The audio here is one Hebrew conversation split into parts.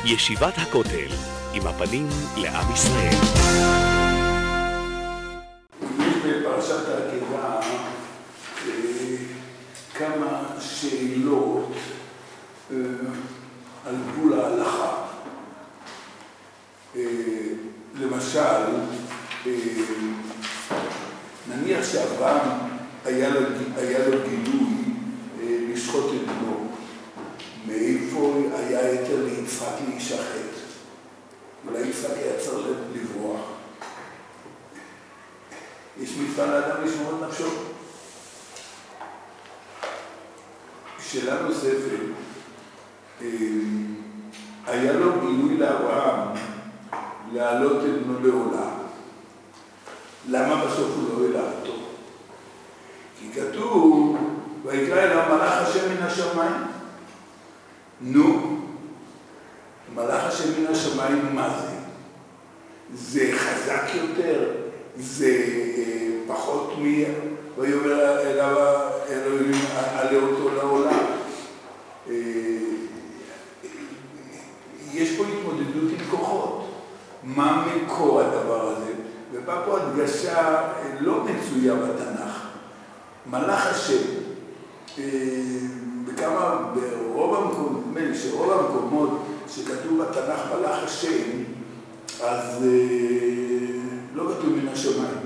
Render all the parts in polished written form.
ישיבת הכותל, עם הפנים לעם ישראל. יש בפרשת העקדה כמה שאלות על גבול ההלכה. למשל, נניח שאברהם היה לו גילוי לשחוט את בנו, מאיפה היה היתר ליצחק להישחט? אולי יצחק היה צריך לברוח. יש מצווה לאדם לשמור את נפשו. שאלה נוספת, היה לו גילוי לאברהם להעלות את בנו לעולה. למה בסוף הוא לא העלה אותו? כי כתוב, ויקרא אליו מלאך השם מן השמיים. נו, מלאך השם מן השמיים, מה זה? זה חזק יותר? זה פחות ויאמר אליו אלוהים עלה אותו לעולם? יש פה התמודדות עם כוחות. מה מקור הדבר הזה? ובא פה הדגשה לא מצויה בתנ"ך. מלאך השם, ברוב המקומות שכתוב בתנ"ך מלאך השם, אז לא כתוב מן השמיים.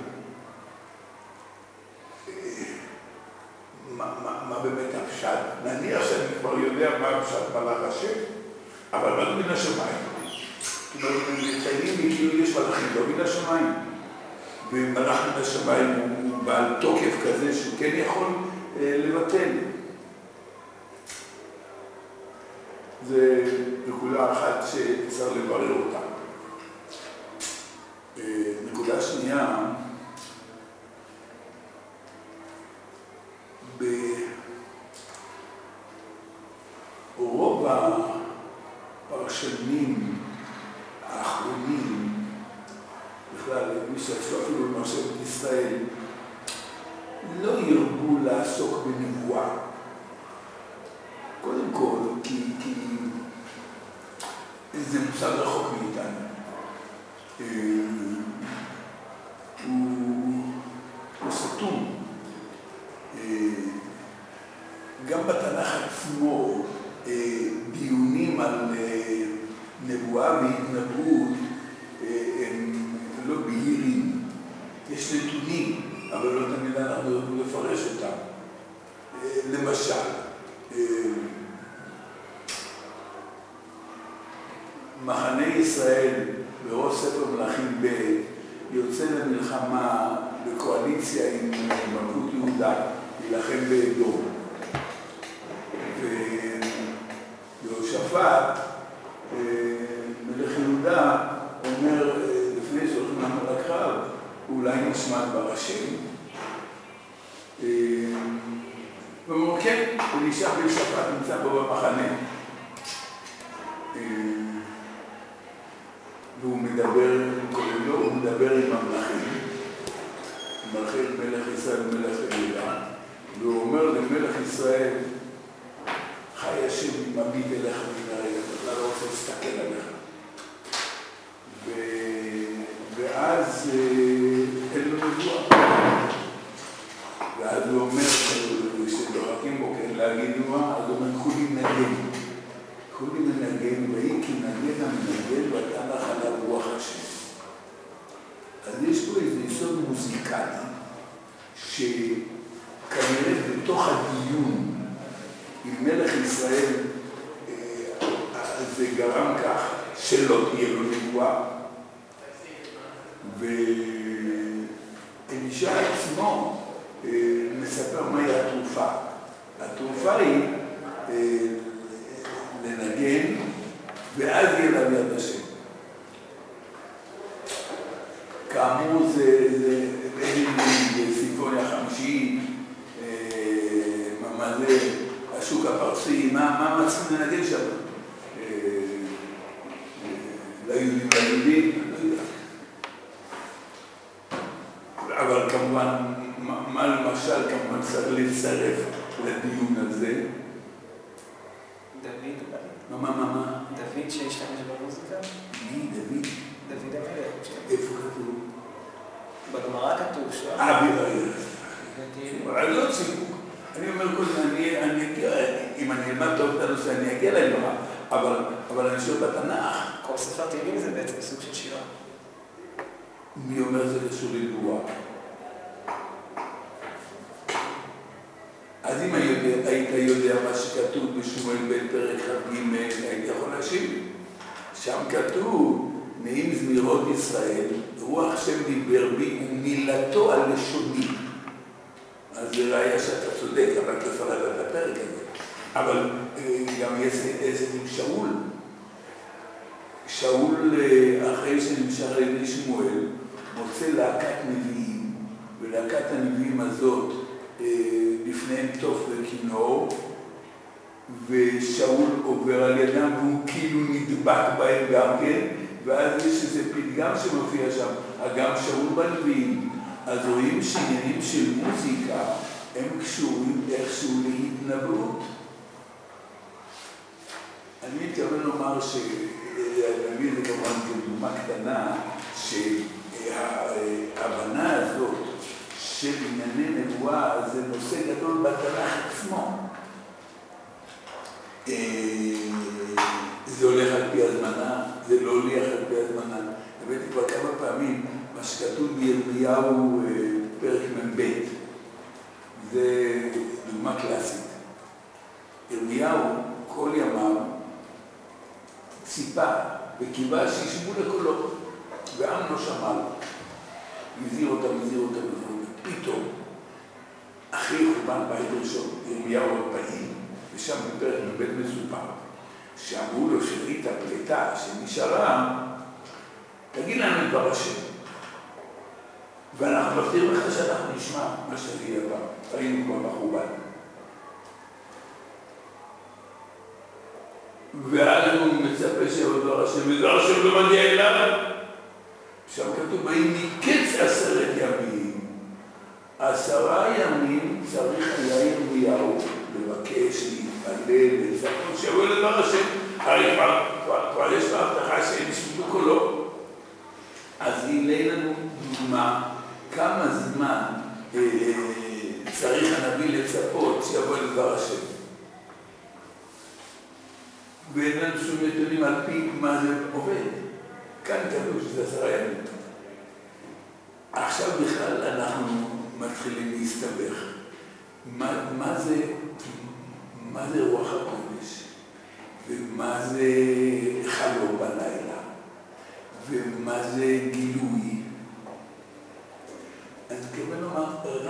מה באמת הפשט? נניח שאני כבר יודע מה הפשט מלאך השם, אבל מה לא מן השמיים? זאת אומרת, מציינים לי כאילו יש מלאכים לא מן השמיים, ומלאך מן השמיים הוא בעל תוקף כזה שכן יכול לבטל. זה נקודה אחת שצריך לברר אותה. נקודה שנייה, ברוב הפרשנים האחרונים, בכלל, מי שעשו אפילו במחשבת ישראל, לא ירבו לעסוק בנבואה. קודם כל, כי זה מושג רחוק מאיתנו. הוא סתום. גם בתנ"ך עצמו, דיונים על נבואה והתנבאות הם לא בהירים. יש נתונים, אבל לא תמיד אנחנו יכולים לפרש אותם. למשל, מחנה ישראל בראש ספר מלכים ב' יוצא למלחמה בקואליציה עם מלכות יהודה להילחם באדום. ויהושפט, מלך יהודה, אומר לפני שהולכים לקרב, אולי נשמע דבר השם. ואומר, כן, אלישע בן שפט נמצא פה במחנה. והוא מדבר, הוא מדבר עם המלכים, מלך ישראל ומלך יהודה, והוא אומר למלך ישראל, חי השם מביט אליך מן הרגע, אתה לא רוצה להסתכל עליך. ואז אין לו נבואה. ואז הוא אומר, שדוחקים בו כן להגיד נבואה, אז הוא אומר, כולי נגן. כולי מנגן, ואי כי נגן המנגן ואתה לך עליו רוח השם. אז יש פה איזה יסוד מוזיקלי, שכנראה בתוך הדיון עם מלך ישראל, זה גרם כך שלא תהיה לו נבואה. ואלישע עצמו מספר מהי התרופה. התרופה היא לנגן, ואז יהיה לה יד השם. כאמור זה סימפוניה חמישית, מה זה השוק הפרסי, מה מצאים לנגן שם? ליהודים, אני לא יודע. אבל כמובן, מה למשל כמובן צריך לצרף לדיון הזה? דוד. מה? דוד שהשתמש במוזיקה? מי? דוד? דוד המלך. איפה כתוב? בגמרא כתוב שהוא... אבל לא ציווק. אני אומר קודם, אני אגיע, אם אני אלמד טוב את הנושא, אני אגיע לגמרא, אבל אני שואל בתנ"ך. כל ספר תהילים זה בעצם סוג של שירה. מי אומר זה קשור לנבואה? אז אם היית יודע מה שכתוב בשמואל בן פרק כ"ג, היית יכול להשיב. שם כתוב, נעים זמירות ישראל, רוח השם דיבר בי ומילתו על לשוני. אז זה ראיה שאתה צודק, אבל אתה תפרט את הפרק הזה. אבל גם יש איזה שאול. שאול, אחרי שנמשך על ידי שמואל, מוצא להקת נביאים, ולהקת הנביאים הזאת לפניהם תוף וכינור, ושאול עובר על ידם והוא כאילו נדבק בהם גם כן, ואז יש איזה פתגם שמופיע שם, גם שאול בנביאים. אז רואים שעניינים של מוזיקה הם קשורים איכשהו להתנבאות. אני מתכוון לומר להביא את זה כמובן כדוגמה קטנה, שההבנה הזאת של ענייני נבואה זה נושא גדול בתנ"ך עצמו. זה הולך על פי הזמנה, זה לא הולך על פי הזמנה. הבאתי כבר כמה פעמים מה שכתוב בירמיהו פרק מ"ב. זה דוגמה קלאסית. ירמיהו כל ימיו ציפה וקיווה שישמעו לקולו, והעם לא שמע לו. מזהיר אותם. פתאום, אחרי חורבן בית ראשון, ירמיהו הפעיל, ושם בפרק מ"ב מסופר, שאמרו לו שארית הפליטה שנשארה, תגיד לנו דבר השם. ואנחנו מבטיחים לך שאנחנו נשמע מה שתגיד הפעם. ראינו כבר בחורבן. ואז הוא מצפה שיבוא דבר השם, ודבר השם לא מגיע אליו. שם כתוב, ויהי מקץ 10 ימים. 10 ימים צריך היה ירמיהו לבקש, להתפלל, לצפות, שיבוא לדבר השם. הרי כבר יש בהבטחה שהם ישמעו קולו. אז הנה לנו דוגמה כמה זמן צריך הנביא לצפות שיבוא לדבר השם. ואין לנו שום נתונים על פי מה זה עובד. כאן כתוב שזה 10 ימים. עכשיו בכלל אנחנו מתחילים להסתבך. מה זה רוח הקודש? ומה זה חלום בלילה? ומה זה גילוי? אני מתכוון לומר,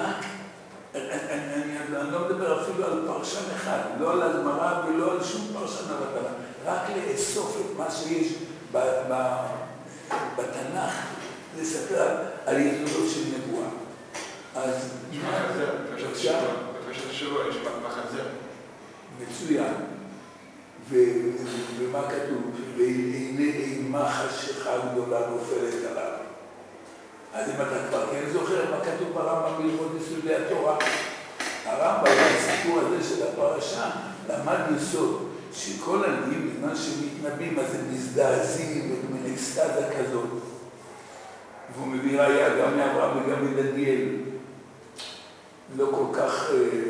אני לא מדבר אפילו על פרשן אחד, לא על הגמרא ולא על שום פרשן בתנ"ך, רק לאסוף את מה שיש בתנ"ך, לספר על יסודות של נבואה. אז בפרשת השבוע יש בחזר. מצוין. ומה כתוב? והנה אימה חשיכה גדולה נופלת עליו. אז אם אתה כבר כן זוכר מה כתוב ברמב"ם ללמוד יסודי התורה, הרמב"ם בסיפור הזה של הפרשה למד יסוד שכל הנביאים בזמן שמתנבאים אז הם מזדעזעים ומין אקסטזה כזאת. והוא מביא ראיה גם מאברהם וגם מדניאל. לא כל כך,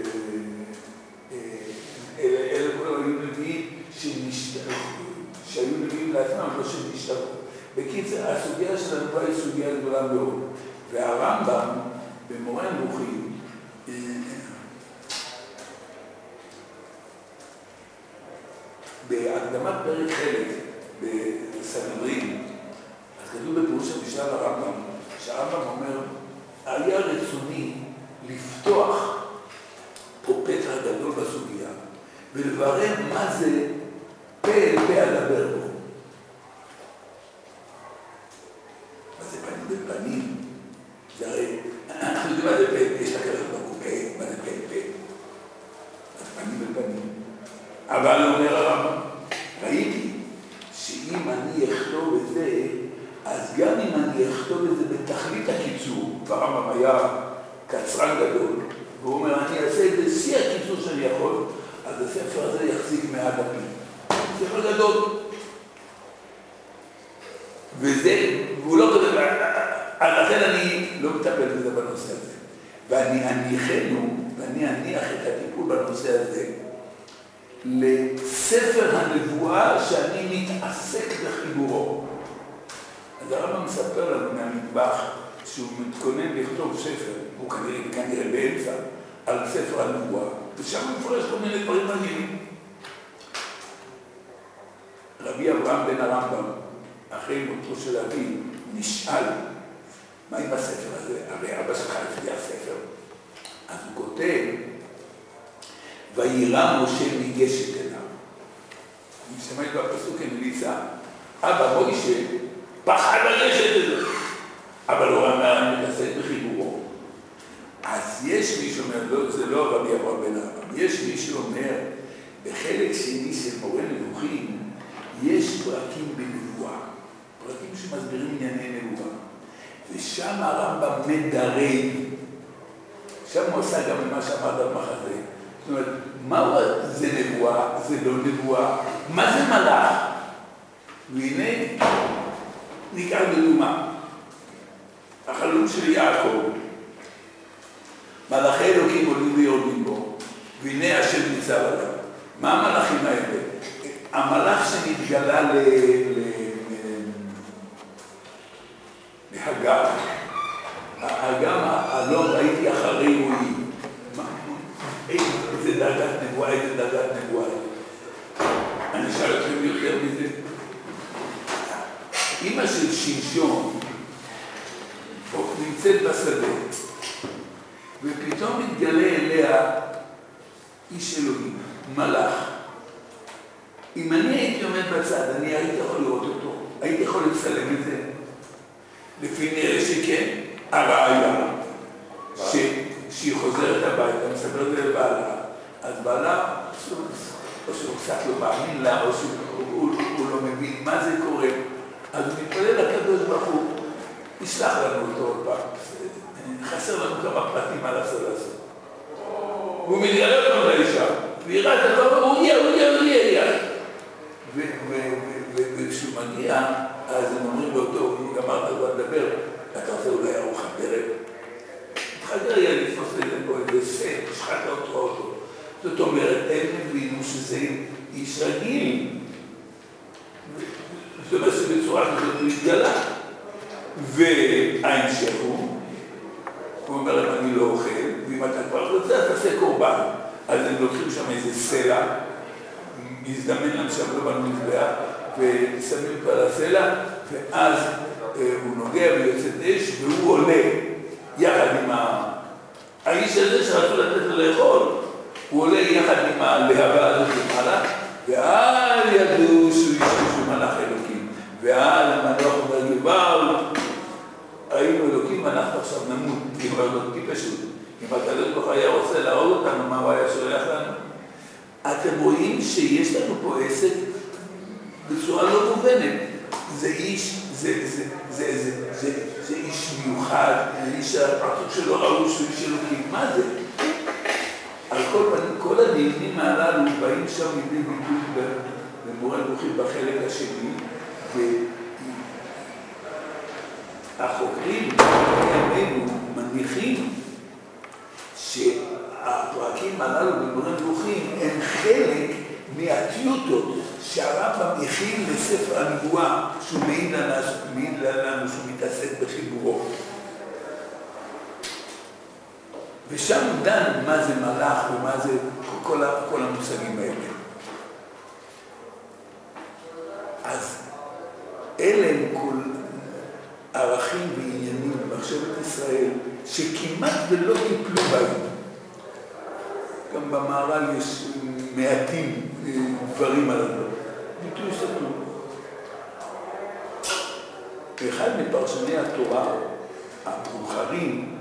אלה כל היו נביאים שהיו נביאים לעצמם, לא שנשתברו. בקיצר, הסוגיה של הנבואה היא סוגיה גדולה מאוד. והרמב"ם במורה נבוכים, בהקדמת פרק חלק בסנהדרין, אז כתוב בפירוש המשנה לרמב"ם, שהרמב"ם אומר, היה רצוני לפתוח פה פתח גדול בסוגיה, ולברר מה זה פה אל פה הדבר בו. מה זה פנים בפנים? זה הרי, אנחנו יודעים מה זה פה, יש לה כזאת בקופה, מה זה פה אל פה? אז פנים בפנים. אבל אומר הרמב"ם, ראיתי שאם אני אכתוב את זה, אז גם אם אני אכתוב את זה בתכלית הקיצור, והרמב"ם היה קצרן גדול, והוא אומר, אני אעשה את זה שיא הקיצור שאני יכול, אז הספר הזה יחזיק 100 דפים. ספר גדול. והוא לא כותב, לכן אני לא מטפל בזה בנושא הזה. ואני אניח את הטיפול בנושא הזה לספר הנבואה שאני מתעסק בחיבורו. אז הרמב"ם מספר לנו מהמטבח שהוא מתכונן לכתוב ספר, הוא כנראה באמצע, על ספר הנבואה, ושם הוא מפרש כל מיני דברים מעניינים. רבי אברהם בן הרמב"ם, אחרי מותו של אבי, נשאל, מה עם הספר הזה? הרי אבא שלך לפי הספר. אז הוא כותב, וירא משה ניגשת אליו. אני משתמש בפסוק המליצה, אבא מוישה פחד לגשת את זה. אבל הוא אומר, אני מתעסק בחיבורו. אז יש מי שאומר, זה לא רבי אברהם בן הרמב"ם, יש מי שאומר, בחלק שני של מורה נבוכים, יש פרקים בנבואה, פרקים שמסבירים ענייני נבואה. ושם הרמב"ם מדרג, שם הוא עושה גם למה שאמרת במחזה. זאת אומרת, מה זה נבואה? זה לא נבואה. מה זה מלאך? והנה, ניקח בדוגמה. החלום של יעקב, מלאכי אלוקים עולים ויורדים בו, והנה השם ניצב עליו. מה המלאכים האלה? המלאך שנתגלה להגר. גם הלא ראיתי אחרי רואי. איזה דרגת נבואה, איזה דרגת נבואה. אני אשאל אתכם יותר מזה. אמא של שמשון נמצאת בשדה, ופתאום מתגלה אליה איש אלוהים, מלאך. אם אני הייתי עומד בצד, אני הייתי יכול לראות אותו, הייתי יכול לצלם את זה. לפי נראה שכן, הראיה, שהיא חוזרת הביתה, מספרת את זה לבעלה, אז בעלה, או שהוא קצת לא מאמין לה, או שהוא לא מבין מה זה קורה, אז הוא מתפלל לקדוש ברוך הוא, ישלח לנו אותו עוד פעם, חסר לנו כמה פרטים על הסוד הזה. והוא מתגלה אותו לאישה, והיא ראה את הדבר, הוא יהיה. וכשהוא מגיע, אז הם אומרים לו, טוב, הוא גמר את הדבר לדבר, אתה עושה אולי ארוחת ערב. התחלת היה לתפוס לזה פה איזה סט, השחקת אותו. זאת אומרת, הם הבינו שזה איש רגיל. זאת אומרת שבצורה כזאת הוא התגלה. וההמשך הוא אומר להם, אני לא אוכל, ואם אתה כבר רוצה, אתה תעשה קורבן. אז הם לוקחים שם איזה סלע, מזדמן להם שם לא בנו מזבח, ושמים אותו על הסלע, ואז הוא נוגע ויוצאת אש, והוא עולה יחד עם האיש הזה שרצו לתת לו לאכול, הוא עולה יחד עם הלהבה הזאת למעלה, ואל ידעו שהוא איש שהוא מלאך אלוקים, ואל המנוח אומר גבל, היינו אלוקים ואנחנו עכשיו נמות, כי הוא אלוקי פשוט. אם הקדוש ברוך הוא היה רוצה להרוג אותנו, מה הוא היה שולח לנו? אתם רואים שיש לנו פה עסק בצורה לא מובנת. זה איש, זה איש מיוחד, זה איש שהפרטות שלו ראו שהוא איש אלוקים. מה זה? על כל הדיונים הללו באים שם לידי ביטוי במורה נבוכים בחלק השני, והחוקרים בימינו מניחים שהפרקים הללו במורה נבוכים הם חלק מהטיוטות שהרמב"ם הכין לספר הנבואה שהוא מעיד לנו שהוא מתעסק בחיבורו. ושם הוא דן מה זה מלאך ומה זה כל המושגים האלה. אז אלה הם כל ערכים ועניינים במחשבת ישראל שכמעט ולא טיפלו בהם. גם במערל יש מעטים דברים על הדבר. ביטוי סתום. אחד מפרשני התורה המאוחרים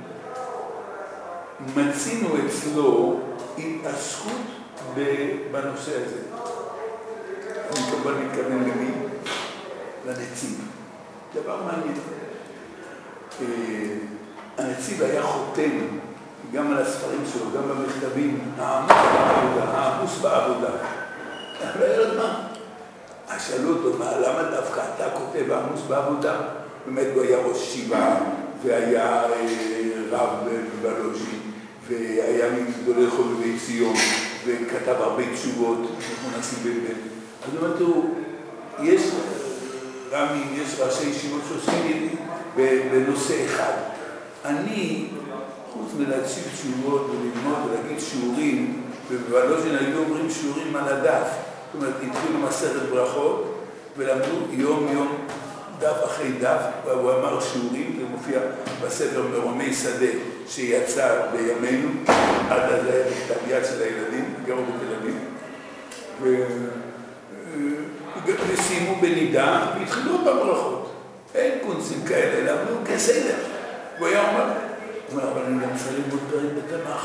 מצינו אצלו התעסקות בנושא הזה. אני כמובן מתכוון למי? לנציב. דבר מעניין. הנציב היה חותם גם על הספרים שלו, גם במכתבים, העמוס בעבודה. אבל היה עוד מה? אז שאלו אותו, למה דווקא אתה כותב עמוס בעבודה? באמת הוא היה ראש שיבה, והיה רב בבלוז'ין, והיה מגדולי חובבי ציון, וכתב הרבה תשובות, מונסים בבן. אז אמרתי, יש רמי, יש ראשי ישיבות שעושים בנושא אחד. אני, חוץ מלהקשיב תשובות וללמוד ולהגיד שיעורים, ובבלוז'ין היו אומרים שיעורים על הדף. זאת אומרת, התחילו מסכת ברכות, ולמדו יום דף אחרי דף, והוא אמר שיעורים, זה מופיע בספר מרומי שדה שיצא בימינו, עד אז היה בכתב יד של הילדים, גרו בתל אביב, וסיימו בנידה והתחילו בברכות. אין קונסים כאלה, למדו כסדר. הוא היה אומר, אבל אני גם צריך ללמוד פרק בתנ"ך.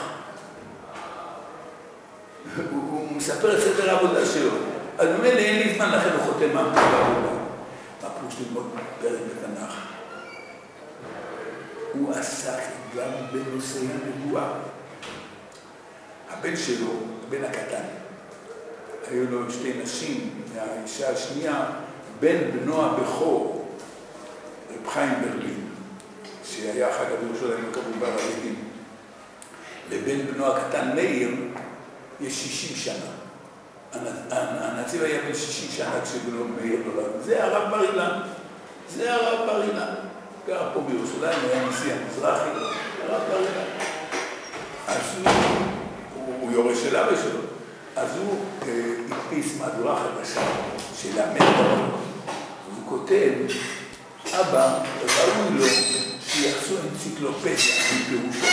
הוא מספר את סדר העבודה שלו. אז הוא אומר לי, אין לי זמן לכן הוא חותם מה בעבודה. מה פירוש ללמוד פרק בתנ"ך? הוא עסק גם בנושאי הנבואה. הבן שלו, הבן הקטן, היו לו שתי נשים, מהאישה השנייה, בן בנו הבכור, רב חיים ברלין, שהיה אחר כך בירושלים כמובן הרבים. לבן בנו הקטן מאיר יש 60 שנה. הנציב היה בן 60 שנה כשבנו מאיר נולד. זה הרב בר אילן. זה הרב בר אילן. גר פה בירושלים, היה נשיא המזרחי, הרב בר אילן. אז הוא יורש של אבא שלו. אז הוא הדפיס מהדורה חדשה של המטר. הוא כותב, אבא, ראוי לו שיחסו אנציקלופדיה מפירושו.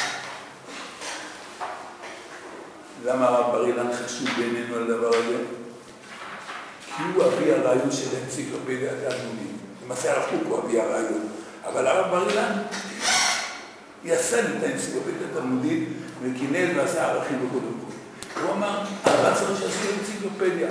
למה הרב בר אילן חשוב בעינינו על הדבר הזה? כי הוא אבי הרעיון של אנציקלופדיה התלמודית. למעשה הרב קוק הוא אבי הרעיון. אבל הרב בר אילן יסד את האנציקלופדיה התלמודית וכינס ועשה ערכים בקודם כל. הוא אמר, הרב צריך שעשו אנציקלופדיה.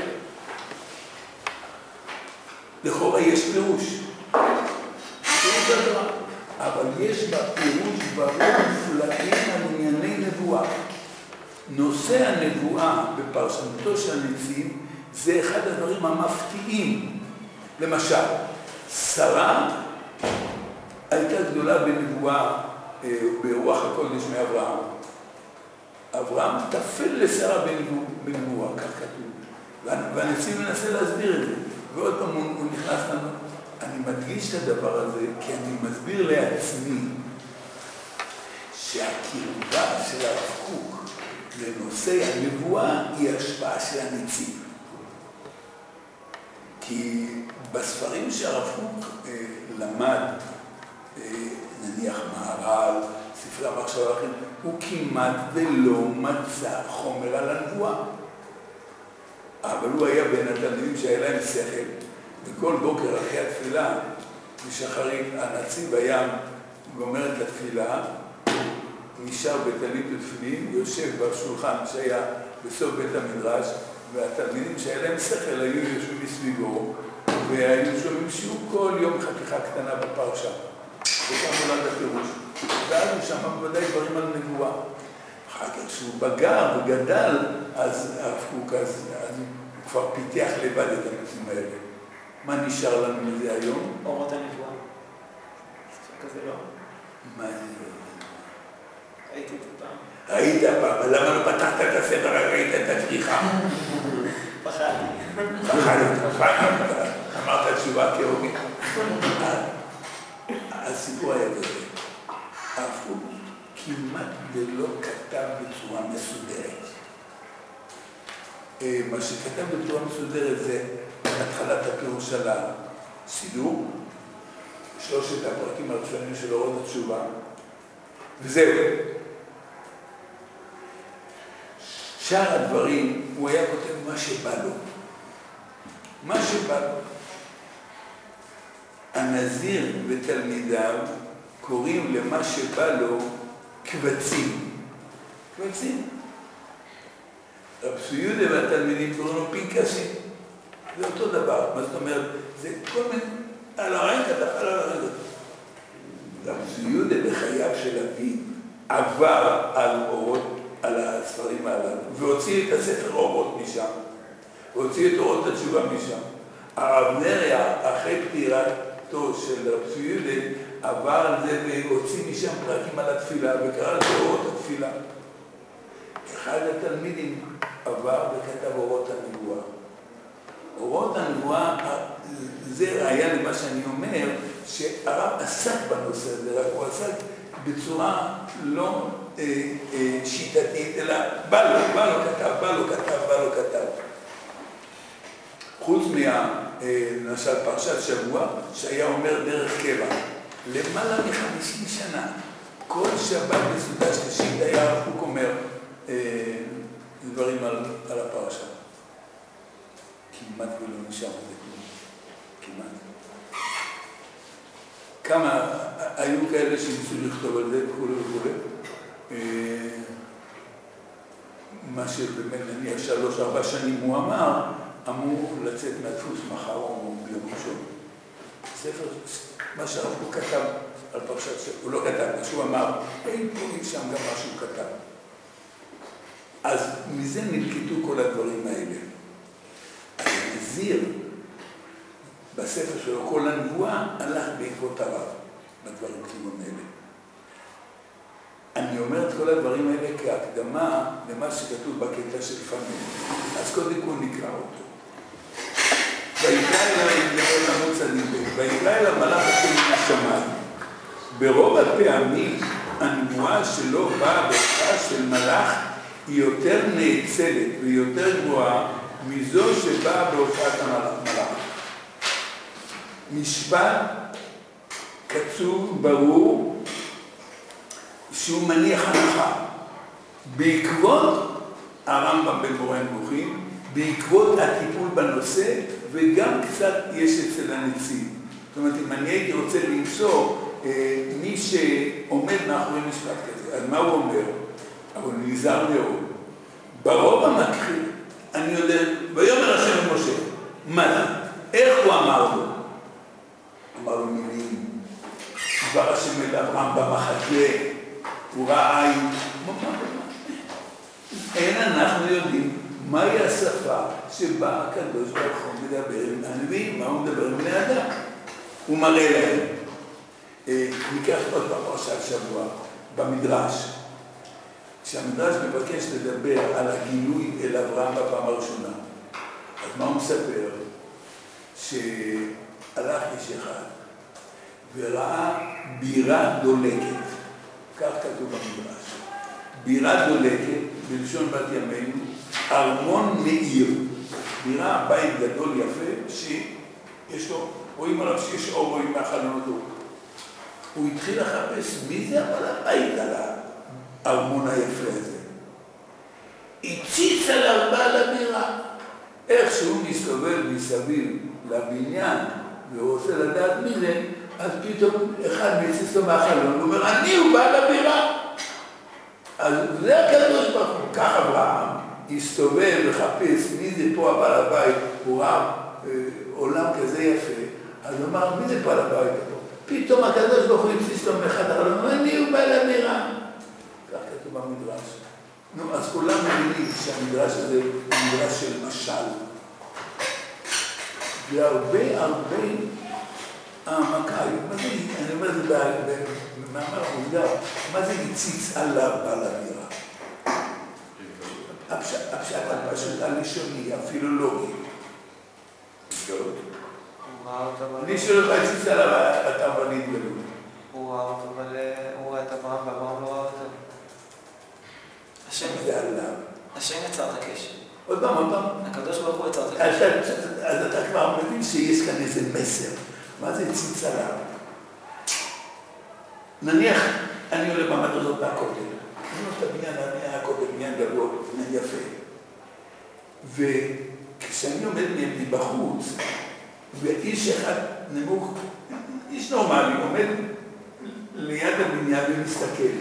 לכאורה יש פירוש. פירוש הדבר. אבל יש בה פירוש ברור מופלאים על ענייני נבואה. נושא הנבואה בפרשנותו של הנציב זה אחד הדברים המפתיעים. למשל, שרה הייתה גדולה בנבואה, ברוח הקודש מאברהם. אברהם תפל לשרה בנבואה, כך כתוב. והנציב מנסה להסביר את זה. ועוד פעם הוא נכנס לנו. אני מדגיש את הדבר הזה כי אני מסביר לעצמי שהקרבה של הרב קוק לנושא הנבואה היא השפעה של הנציב. כי בספרים שהרב קוק למד, נניח מהר"ל, ספרי המחשבה אחרים, הוא כמעט ולא מצא חומר על הנבואה. אבל הוא היה בין התלמידים שהיה להם שכל, וכל בוקר אחרי התפילה, בשחרית, הנציב היה גומר את התפילה, נשאר בתלמיד ותפילין, יושב בשולחן שהיה בסוף בית המדרש, והתלמידים שהיה להם שכל היו יושבים מסביבו, והיו שומעים שיעור כל יום חתיכה קטנה בפרשה. ושם נולד הפירוש. ואז הוא שמע בוודאי דברים על נבואה. אחר כך כשהוא בגר וגדל, אז הרב קוק, אז הוא כבר פיתח לבד את הנושאים האלה. מה נשאר לנו מזה היום? אורות הנבואה. כזה לא. מה זה? ראיתי את זה פעם. ראית פעם, אבל למה לא פתחת את הספר, ראית את התריכה? פחדתי. אמרת תשובה כהוגן. הסיפור היה כזה. הרב קוק כמעט ולא כתב בצורה מסודרת. מה שכתב בצורה מסודרת זה התחלת הפירוש על הסידור, 3 הפרקים הראשונים של אורות התשובה, וזהו. שאר הדברים, הוא היה כותב מה שבא לו. מה שבא לו. הנזיר ותלמידיו קוראים למה שבא לו קבצים. קבצים. רב יהודה והתלמידים קוראים לו פנקסים. זה אותו דבר. מה זאת אומרת? זה כל מיני... על הרקע, על הרקע. רב יהודה בחייו של אביו עבר על אורות, על הספרים הללו, והוציא את הספר אורות משם, והוציא את אורות התשובה משם. הרב נריה, אחרי פטירתו של רב צבי יהודה, עבר על זה והוציא משם פרקים על התפילה, וקרא לזה אורות התפילה. אחד התלמידים עבר וכתב אורות הנבואה. אורות הנבואה, זה היה למה שאני אומר, שהרב עסק בנושא הזה, רק הוא עסק בצורה לא שיטתית, אלא בא לו כתב. חוץ למשל פרשת שבוע, שהיה אומר דרך קבע, למעלה מ50 שנה, כל שבת בסעודה שלישית היה הרב קוק אומר דברים על הפרשה. כמעט ולא נשאר את זה כמעט. כמה היו כאלה שניסו לכתוב על זה וכו'. מה שבאמת נניח 3-4 שנים הוא אמור לצאת מהדפוס מחר או ביום ראשון. ספר, מה שהרב קוק כתב על פרשת שבוע, הוא לא כתב, מה שהוא אמר, אין פה שם גם מה שהוא כתב. אז מזה נלקטו כל הדברים האלה. הנזיר, בספר שלו, כל הנבואה, הלך בעקבות הרב, בדברים כיוון האלה. אני אומר את כל הדברים האלה כהקדמה למה שכתוב בקטע שלפנינו. אז קודם כל נקרא אותו. ויקרא אל המלאך אשר מן השמיים. ברוב הפעמים הנבואה שלו באה בהופעה של מלאך היא יותר נאצלת ויותר גבוהה מזו שבאה בהופעת המלאך. משפט קצוב, ברור, שהוא מניח הנחה. בעקבות הרמב"ם בן מורה נבוכים, בעקבות הטיפול בנושא, וגם קצת יש אצל הנציב. זאת אומרת, אם אני הייתי רוצה למסור מי שעומד מאחורי משפט כזה, אז מה הוא אומר? אבל נזהר מאוד. ברוב המכחיל, אני יודע, ויאמר השם למשה, מה זה? איך הוא אמר לו? אמר לו מילים, דבר השם אל אברהם במחזה, הוא ראה עין. אין אנחנו יודעים מהי השפה שבה הקדוש ברוך הוא מדבר עם הנביאים, מה הוא מדבר עם בני אדם. הוא מראה להם. ניקח עוד פעם פרשת שבוע במדרש. כשהמדרש מבקש לדבר על הגילוי אל אברהם בפעם הראשונה, אז מה הוא מספר? שהלך איש אחד וראה בירה דולקת. כך כתוב במדרש. בירה דולקת, בלשון בת ימינו, ארמון מאיר. בירה, בית גדול יפה, שיש לו, רואים עליו שיש אור, רואים מהחלונות. הוא התחיל לחפש מי זה, אבל הבית על הארמון היפה הזה. הציץ עליו בעל הבירה. איך שהוא מסתובב מסביב לבניין, והוא רוצה לדעת מי זה, אז פתאום אחד מציץ לו מהחלון, הוא אומר, אני הוא בעל הבירה. אז זה הקדוש ברוך הוא, כך אברהם הסתובב וחפש מי זה פה הבעל הבית, הוא ראה עולם כזה יפה, אז הוא אמר, מי זה בעל הבית פה? פתאום הקדוש ברוך הוא הציץ לו מאחד החלון, הוא אומר, אני הוא בעל הבירה. כך כתוב במדרש. נו, אז כולם מבינים שהמדרש הזה הוא מדרש של משל. והרבה העמקה, אני אומר את זה במאמר מוסגר, מה זה הציץ עליו בעל הבירה? הפשט הפשוט הלשוני, הפילולוגי. אני שואל לך, הציץ עליו, אתה בנית גלוי. הוא ראה אותו, אבל הוא ראה את אברהם ואברהם לא ראה אותו. זה עליו. השם יצר את הקשר. עוד פעם. הקדוש ברוך הוא יצר את הקשר. אז אתה כבר מבין שיש כאן איזה מסר. מה זה הציץ עליו? נניח, אני עולה במדרגות מהכותל. אני אומר את הבניין, הכותל, בניין גדול, בניין יפה. וכשאני עומד מבחוץ, ואיש אחד נמוך, איש נורמלי, עומד ליד הבניין ומסתכל.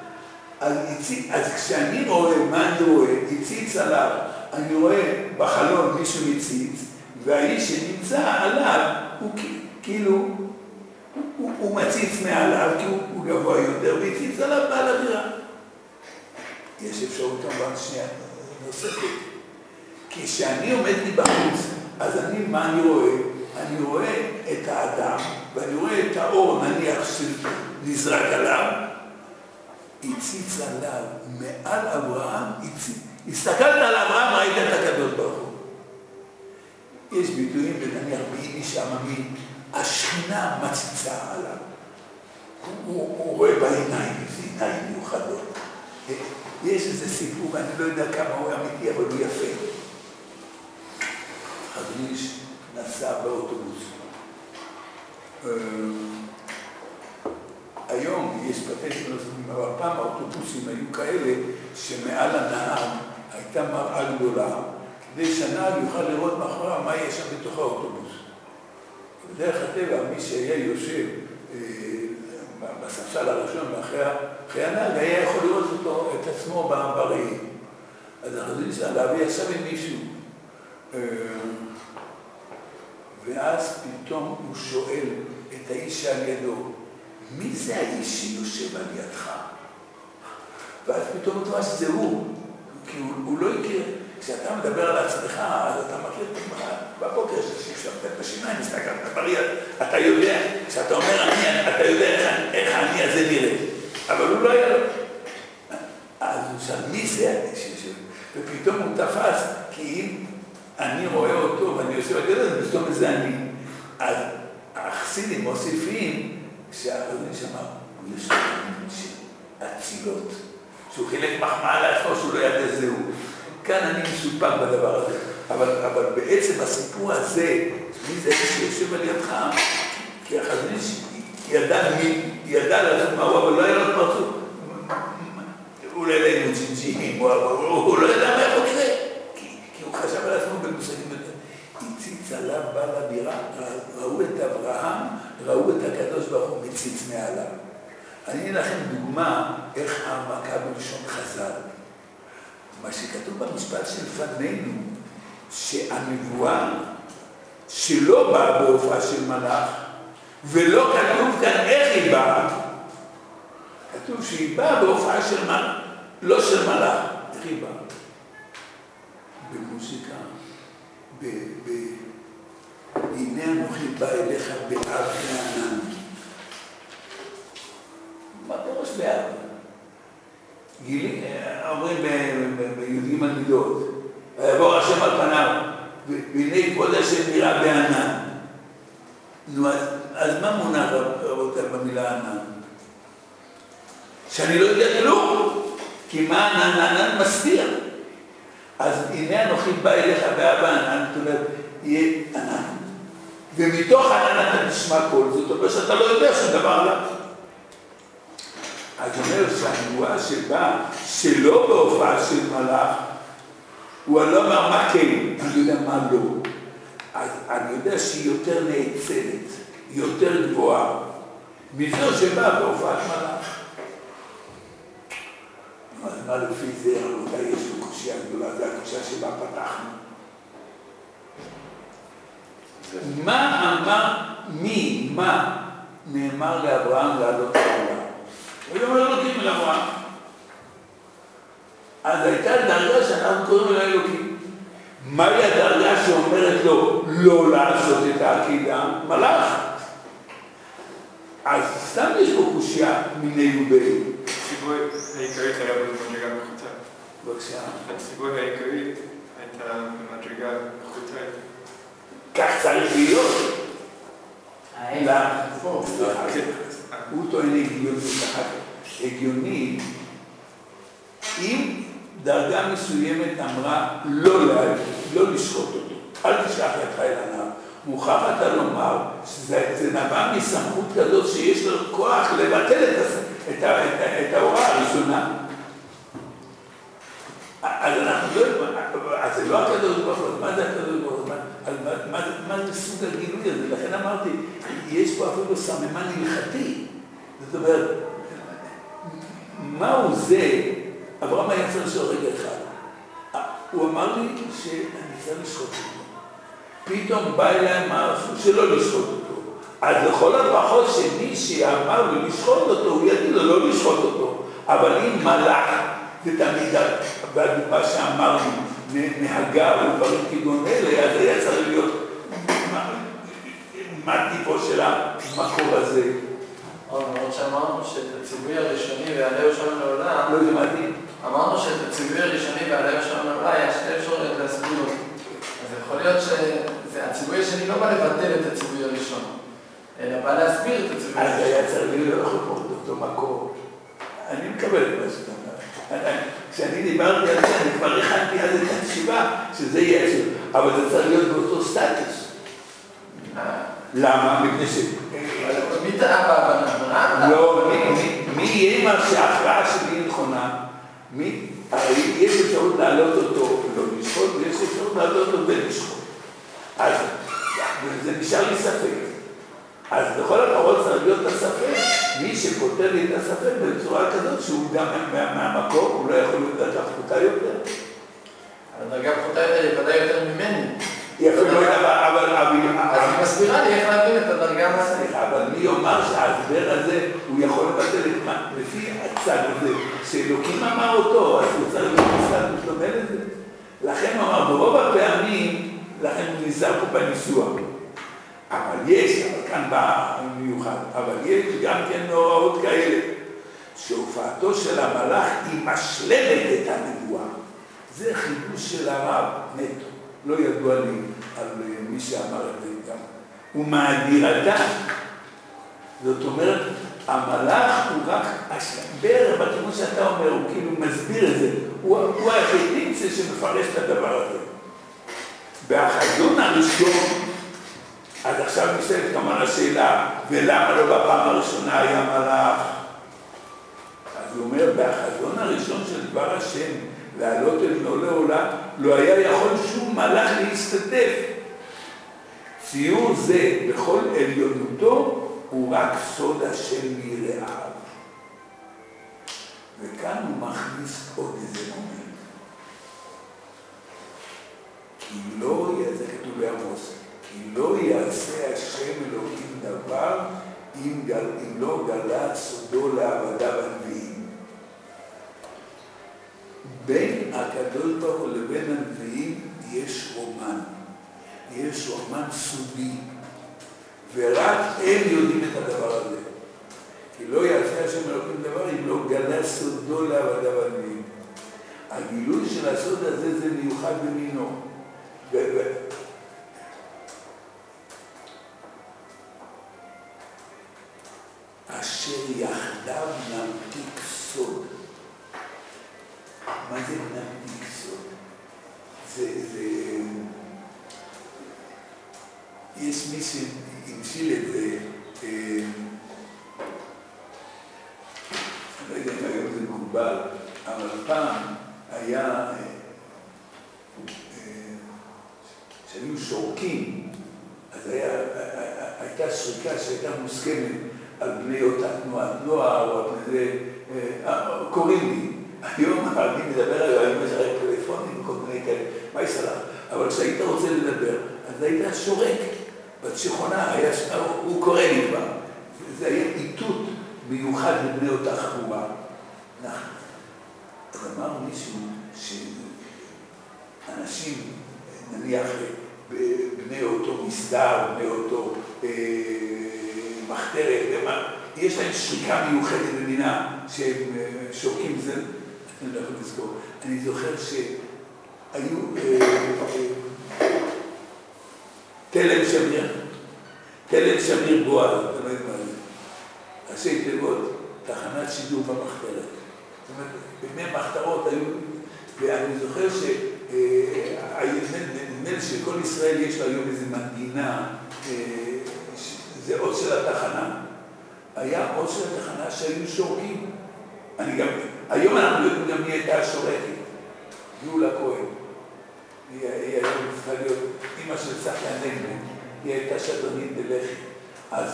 אז כשאני רואה מה אני רואה, הציץ עליו, אני רואה בחלון מישהו מציץ, והאיש שנמצא עליו, הוא כאילו, הוא מציץ מעליו, כי הוא גבוה יותר, והציץ עליו בעל הבירה. יש אפשרות כמובן שנייה נוספת. כי כשאני עומד לי בחוץ, אז אני מה אני רואה? אני רואה את האדם, ואני רואה את האור, נניח, שנזרק עליו, הציץ עליו מעל אברהם, הסתכלת על אברהם, ראית את הקדוש ברוך הוא. יש ביטויים, ונניח ביידיש עממי, השכינה מציצה עליו. הוא רואה בעיניים, זה עיניים מיוחדות. יש איזה סיפור, אני לא יודע כמה הוא אמיתי, אבל הוא יפה. חזון איש נסע באוטובוס. היום יש פטנטים נוספים, אבל פעם האוטובוסים היו כאלה שמעל הנהר הייתה מראה גדולה, כדי שהנהג יוכל לראות מאחוריו מה יש שם בתוך האוטובוס. בדרך הטבע, מי שהיה יושב בספסל הראשון ואחרי הנהג היה יכול לראות אותו, את עצמו בראי. אז החזון איש עליו ישב עם מישהו. ואז פתאום הוא שואל את האיש שעל ידו, מי זה האיש שיושב על ידך? ואז פתאום הוא תראה שזה הוא, כי הוא לא הכיר. כשאתה מדבר על עצמך, אז אתה מכיר את עצמך בבוקר, ששבת בשיניים, הסתכלת בריאה, אתה יודע, כשאתה אומר אני, אתה יודע איך אני הזה נראה, אבל הוא לא היה לו. אז הוא שאל, מי זה האיש שיושב? ופתאום הוא תפס, כי אם אני רואה אותו ואני עושה את זה, בסתום איזה אני. אז החסידים מוסיפים, כשהחזון שאמר, הוא יש לו אצילות, שהוא חילק מחמאה לעצמו, שהוא לא ידע זהו. כאן אני מסופק בדבר הזה. אבל בעצם הסיפור הזה, מי זה שיושב על ידך, כי החזון ידע לעשות מה הוא, אבל לא היה לו פרצוף. אולי היינו ג'ינג'ים, הוא לא ידע מה יכול לזה. כי הוא חשב על עצמו במושגים יותר. הציץ עליו בעל הבירה, ראו את אברהם, ראו את הקדוש ברוך הוא מציץ מעליו. אני אתן לכם דוגמה איך העמקה בלשון חז"ל. מה שכתוב במשפט שלפנינו, שהנבואה שלא באה בהופעה של מלאך, ולא כתוב כאן איך היא באה, כתוב שהיא באה בהופעה של מלאך, לא של מלאך, איך היא באה? במוזיקה, הנה אנוכי בא אליך באב הענן. מה פירוש באב? אומרים ביהודים המידות, ויבוא השם על פניו, והנה כבוד השם נראה בענן. נו, אז מה מונח רבותיי במילה ענן? שאני לא יודע כלום, כי מה ענן? ענן מסתיר. אז הנה אנוכי בא אליך באב הענן, זאת אומרת, יהיה ענן. ומתוך ענן אתה תשמע קול, זאת אומרת שאתה לא יודע שדבר עליו. אז אומר שהנבואה שבאה שלא בהופעה של מלאך, הוא לא אומר מה כן, אני יודע מה לא. אז אני יודע שהיא יותר נאצלת, יותר גבוהה, מזו שבאה בהופעת מלאך. אז מה לפי זה, רבותיי, יש לו קושיה גדולה, זה הקושיה שבה פתחנו. מה אמר, מה נאמר לאברהם לעלות לעולם? הוא אומר אלוקים לאברהם. אז הייתה דרגה שאנחנו קוראים לה אלוקים. מהי הדרגה שאומרת לו לא לעשות את העקידה? מלאך. אז סתם יש פה קושיה מיני ובי. הציווי העיקרית היה במדרגה בחוטה. בבקשה. הציווי העיקרית הייתה במדרגה בחוטה. כך צריך להיות. הוא טוען הגיוני, אם דרגה מסוימת אמרה לא לשחוט אותו, אל תשלח ידך אל הנהר. מוכרח אתה לומר שזה נבע מסמכות כזאת שיש לו כוח לבטל את ההוראה הראשונה. אז אנחנו לא, אז זה לא הקדוש ברוך הוא, מה זה הקדוש ברוך הוא? מה זה סוג הגילוי הזה? לכן אמרתי, יש פה אפילו סממן הלכתי. זאת אומרת, מהו זה? אברהם היה צריך לשאול רגע אחד. הוא אמר לי שאני צריך לשחוט אותו. פתאום בא אליי משהו שלא לשחוט אותו. אז לכל הפחות שמי שאמר לי לשחוט אותו, הוא יגיד לו לא לשחוט אותו. אבל אם מלאך, זה תמיד, והדוגמה שאמרנו, נהגה ודברים כגון אלה, אז היה צריך להיות הזה? למרות שאמרנו שאת הציווי הראשוני ועליהו שלום לעולם, לא שמעתי. אמרנו שאת הציווי הראשוני ועליהו שלום לעולם היה שתי אפשרויות להסביר אותו. אז יכול להיות שהציווי השני לא בא לבטל את הציווי הראשון, אלא בא להסביר את הציווי הראשון. אז היה צריך להיות אותו מקור. אני מקבל את מה שאתה אומר. כשאני דיברתי על זה, אני כבר הכנתי אז את התשיבה, שזה יהיה אצל, אבל זה צריך להיות באותו סטטוס. למה? מפני ש... מי טעה בהבנה? לא, מי יהיה מה שההכרעה שלי נכונה? הרי יש אפשרות להעלות אותו לא לשחוט, ויש אפשרות להעלות אותו ולשחוט. אז זה נשאר לי ספק. אז בכל הפרות צריך להיות הספק, מי שפותר לי את הספק בצורה כזאת שהוא גם מהמקור, הוא לא יכול להיות דרגה פחותה יותר. הדרגה פחותה יותר היא ודאי יותר ממני. יפה מאוד, אבל... אז היא מסבירה לי איך להבין את הדרגה מהסביב. אבל מי יאמר שההסבר הזה, הוא יכול לבטל את מה, לפי הצד הזה, שאלוקים אמר אותו, אז הוא צריך להיות מסתכל ודומה לזה. לכן הוא אמר, ברוב הפעמים, לכן הוא נזהר פה בניסוח. אבל יש, אבל כאן במיוחד, אבל יש גם כן הוראות כאלה, שהופעתו של המלאך היא משלמת את הנבואה. זה חידוש של הרב נטו. לא ידוע לי על מי שאמר את זה גם. הוא מאדירתה. זאת אומרת, המלאך הוא רק בערך, כמו שאתה אומר, הוא כאילו מסביר את זה. הוא היחיד שמפרש את הדבר הזה. והחזון הראשון, אז עכשיו נשאלת כמובן השאלה, ולמה לא בפעם הראשונה היה מלאך? אז הוא אומר, בחזון הראשון של דבר השם, לעלות אלינו לעולם, לא היה יכול שום מלאך להשתתף. ציור זה בכל עליונותו הוא רק סוד השם מיראיו. וכאן הוא מכניס עוד איזה מומנט. כי לא יהיה, זה כתוב בעמוס, כי לא יעשה השם אלוקים דבר אם לא גלה סודו לעבדיו הנביאים. בין הקדוש ברוך הוא לבין הנביאים יש רומן. יש רומן סודי. ורק הם יודעים את הדבר הזה. כי לא יעשה השם אלוקים דבר אם לא גלה סודו לעבדיו הנביאים. הגילוי של הסוד הזה זה מיוחד במינו. אשר יחדיו נמתיק סוד. מה זה נמתיק סוד? יש מי שהמשיל את זה, אני לא יודע אם היום זה מקובל, אבל פעם היה, כשהיו שורקים, אז הייתה שריקה שהייתה מוסכמת על בני אותה תנועת נוער, או על בני זה, קוראים לי. היום אני מדבר היום, יש הרי טלפונים וכל מיני כאלה, מה יסלח? אבל כשהיית רוצה לדבר, אז היית שורק, בתשכונה, הוא קורא לי כבר. זה היה איתות מיוחד לבני אותה חבורה. אז אמר מישהו שאנשים, נניח, בני אותו מסדר, בני אותו מחתרת, יש להם שריקה מיוחדת במינה שהם שורקים זה, אני לא יכול לזכור. אני זוכר שהיו תלם שמיר בועז, אתה לא יודע מה זה. ראשי תיבות, תחנת שידור במחתרת. זאת אומרת, בימי מחתרות היו, ואני זוכר נדמה לי שכל ישראל יש לה היום איזו מנגינה, זה עוד של התחנה. היה עוד של התחנה שהיו שורקים. היום אנחנו יודעים גם מי הייתה השורקת. גאולה כהן. היא הייתה צריכה להיות אמא של צחי הנגבי. היא הייתה שדרנית בלח"י. אז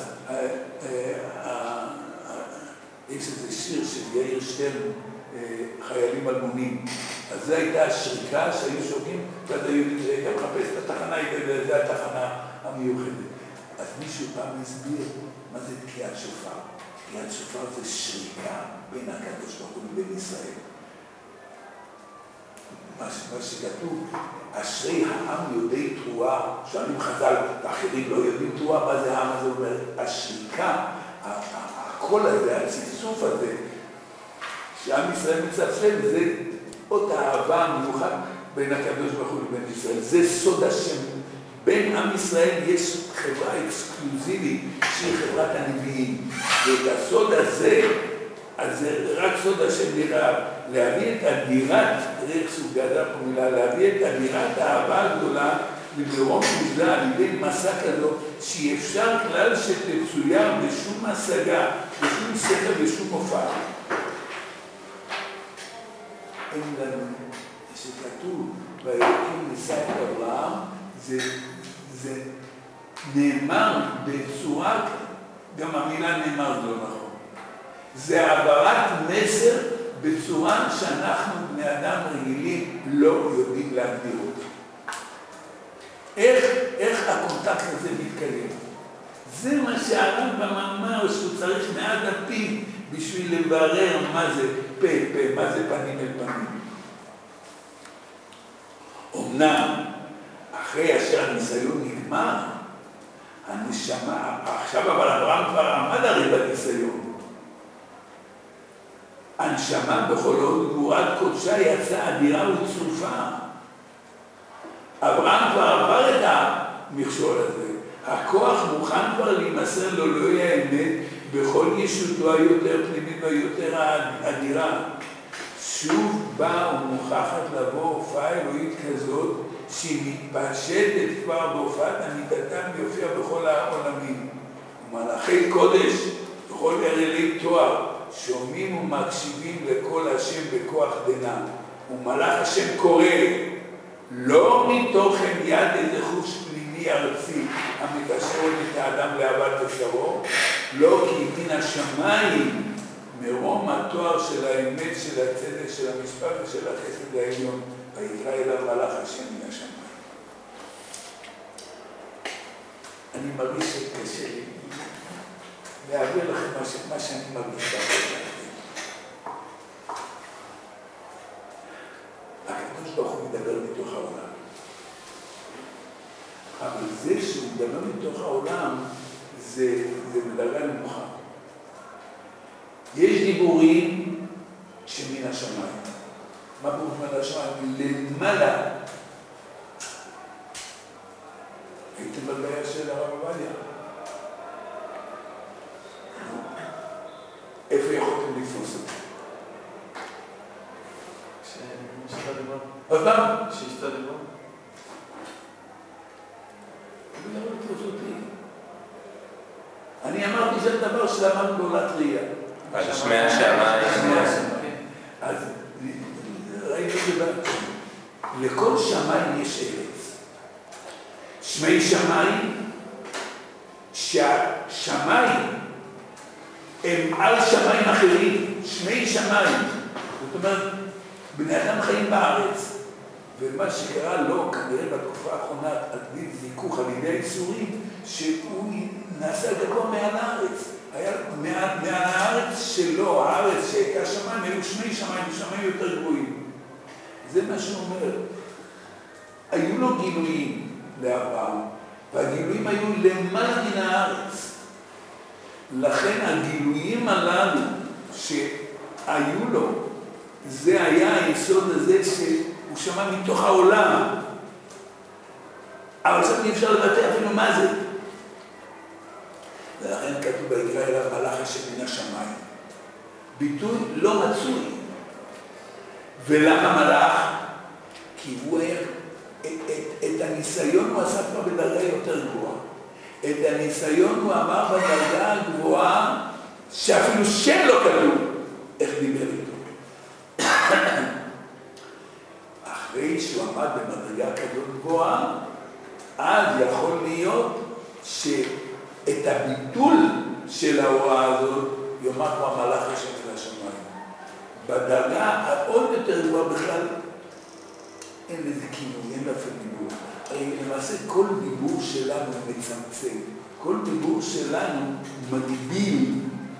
יש איזה שיר של יאיר שטרן, חיילים אלמונים. אז זו הייתה השריקה שהיו שורקים, ואז היו מחפש את התחנה, וזו התחנה המיוחדת. אז מישהו פעם הסביר מה זה תקיעת שופר. תקיעת שופר זה שריקה בין הקדוש ברוך הוא לבין ישראל. מה שכתוב, אשרי העם יודעי תרועה, שואלים חז"ל, ואחרים לא יודעים תרועה, מה זה העם הזה אומר? השריקה הקול הזה, הצפצוף הזה, שעם ישראל מצפצף, זה אות האהבה המיוחד בין הקדוש ברוך הוא לבין ישראל. זה סוד השם. בין עם ישראל יש חברה אקסקלוזיבית שהיא חברת הנביאים. ואת הסוד הזה, אז זה רק סוד השם נראה, להביא את אדירת, איך סוגדה פה מילה, להביא את אדירת האהבה הגדולה למרום מוזדה על ידי מסע כזו, שאי אפשר כלל שתצויר בשום השגה, בשום ספר, בשום מופע. אין לנו, שכתוב, והאלוקים נישא את אברהם, זה נאמר בצורה, גם המילה נאמר זה לא נכון. זה העברת מסר בצורה שאנחנו בני אדם רגילים לא יודעים להגדיר אותו. איך הקונטקט הזה מתקיים? זה מה שהרמב"ם אמר שהוא צריך מעט דפים בשביל לברר מה זה פה, מה זה פנים אל פנים. אמנם, אחרי אשר הניסיון נגמר, הנשמה, עכשיו אבל אברהם כבר עמד הרי בניסיון. הנשמה בכל עוד גבורת קודשה יצאה אדירה וצרופה. אברהם כבר עבר את המכשול הזה. הכוח מוכן כבר להימסר לו לא יהיה האמת בכל ישותו היותר פנימית והיותר אדירה. שוב באה ומוכחת לבוא הופעה אלוהית כזאת שהיא מתפשטת כבר בהופעת אמיתתם ויופיע בכל העולמים. ומלאכי קודש בכל הראלי תואר שומעים ומקשיבים לכל השם בכוח דנה. ומלאך השם קורא לא מתוכן יד איזה חוש פנימי ארצי המקשר את האדם לאהבת בשרו, לא כי מן השמיים מרום התואר של האמת, של הצדק, של המשפט ושל החסד העליון, ויקרא אליו מלאך השם מן השמיים. אני מרגיש שקשה לי להעביר לכם מה שאני מרגיש. הקדוש ברוך הוא מדבר מתוך העולם. אבל זה שהוא מדבר מתוך העולם, זה בדרגה נמוכה. יש דיבורים שמן השמיים. מה פירוש מן השמיים? למעלה. הייתם בבעיה של הרב עובדיה. איפה יכולתם לתפוס את זה? שאשתה דיבר. עוד פעם? שאשתה דיבר. אני לא לתפוס אותי. אני אמרתי שזה דבר שלמדנו בעולת ראייה. על שמי השמיים. אז ראינו שבא. לכל שמיים יש ארץ. שמי שמיים, שהשמיים הם על שמיים אחרים, שמי שמיים. זאת אומרת, בני אדם חיים בארץ, ומה שקרה לו כנראה בתקופה האחרונה על ידי זיכוך, על ידי איסורים, שהוא נעשה גבוה מעל הארץ. היה מעל הארץ שלו, הארץ שהייתה שמיים, היו שמי שמיים, שמיים יותר גבוהים. זה מה שהוא אומר. היו לו גילויים לאברהם, והגילויים היו למעלה מן הארץ. לכן הגילויים הללו שהיו לו, זה היה היסוד הזה שהוא שמע מתוך העולם. אבל עכשיו אי אפשר לבטא אפילו מה זה. ולכן כתוב ויקרא אליו מלאך השם מן השמיים. ביטוי לא מצוי. ולמה מלאך? כי הוא היה, את הניסיון הוא עשה כבר בדרגה יותר גבוהה. את הניסיון הוא אמר בדרגה הגבוהה שאפילו שם לא כתוב איך דיבר איתו. אחרי שהוא עמד במדרגה כזאת גבוהה, אז יכול להיות שאת הביטול של ההוראה הזאת יאמר כבר מלאך השם מן השמיים. בדרגה העוד יותר גבוהה בכלל אין לזה כינוי, אין לאפשר דיבור. הרי למעשה כל דיבור שלנו מצמצם, כל דיבור שלנו מגביל.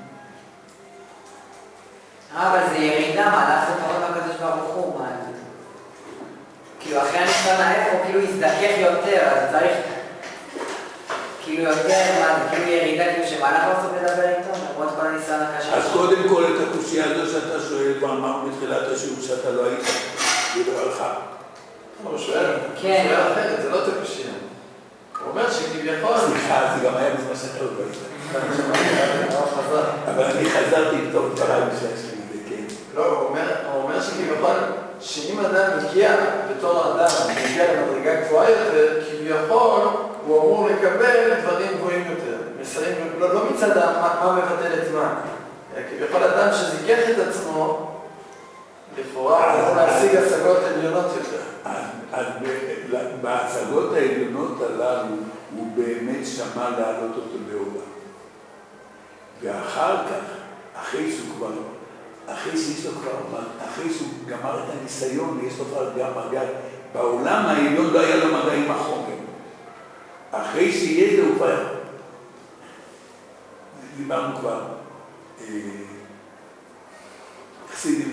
אבל זה ירידה, מלאך זה פחות הקדוש ברוך הוא, מה? כאילו אחרי הניסיון האיפה, כאילו יזדכך יותר, אז צריך כאילו יותר, מה זה כאילו ירידה, כאילו שמלאך לא סוף לדבר איתו? למרות כל הניסיון הקשה. אז קודם כל את הקושייה הזו שאתה שואל, ואמרנו בתחילת השיעור שאתה לא היית, דיבר עליך. הוא שואל אחרת, זה לא תקושייה. הוא אומר שכביכול... סליחה, זה גם היה בזמן שאתה עוד לא היית. אבל אני חזרתי בתור דבריי בשביל שלי, כן. לא, הוא אומר שכביכול, שאם אדם הגיע בתור אדם, הגיע למדרגה גבוהה יותר, כביכול הוא אמור לקבל דברים גבוהים יותר. מסרים, לא מצד מה מבטל את מה. כביכול אדם שזיכך את עצמו, לכאורה, הוא להשיג השגות עליונות יותר. אז בהשגות העליונות הללו הוא באמת שמע להעלות אותו לעולה. ואחר כך, אחרי שהוא גמר את הניסיון, יש לו כבר גם מגע, בעולם העליון לא היה לו מגע עם החומר. אחרי שיהיה לו כבר, דיברנו כבר, חסידים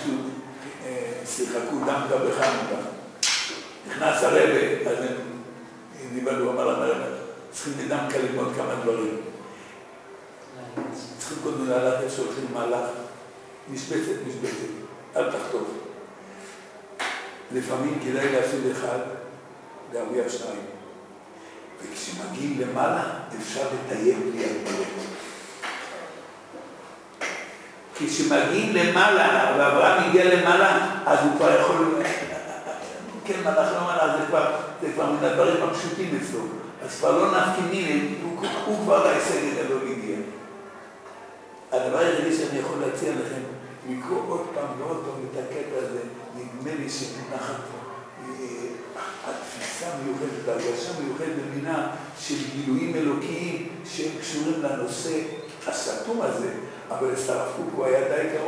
שיחקו דמקה בחנוכה. נכנס הרבה, אז הם דיברו, אמר להם, צריכים לדמקה ללמוד כמה דברים. צריכים קודם להלך שהולכים מהלך, משבצת, אל תחטוף. לפעמים כדאי לעשות אחד, להרוויח שניים. וכשמגיעים למעלה, אפשר לטייב בלי הגבלות. כשמגיעים למעלה, ואברהם הגיע למעלה, אז הוא כבר יכול... כן, מלאך לא מלאך, זה כבר מן הדברים הפשוטים אצלו. אז כבר לא נפקינים, הוא כבר להישג הגדול הגיע. הדבר היחידי שאני יכול להציע לכם, לקרוא עוד פעם ועוד פעם את הקטע הזה, נדמה לי שמונחת התפיסה מיוחדת, ההרגשה מיוחדת במינה של גילויים אלוקיים שהם קשורים לנושא הסתום הזה, אבל אצל הרב קוק הוא היה די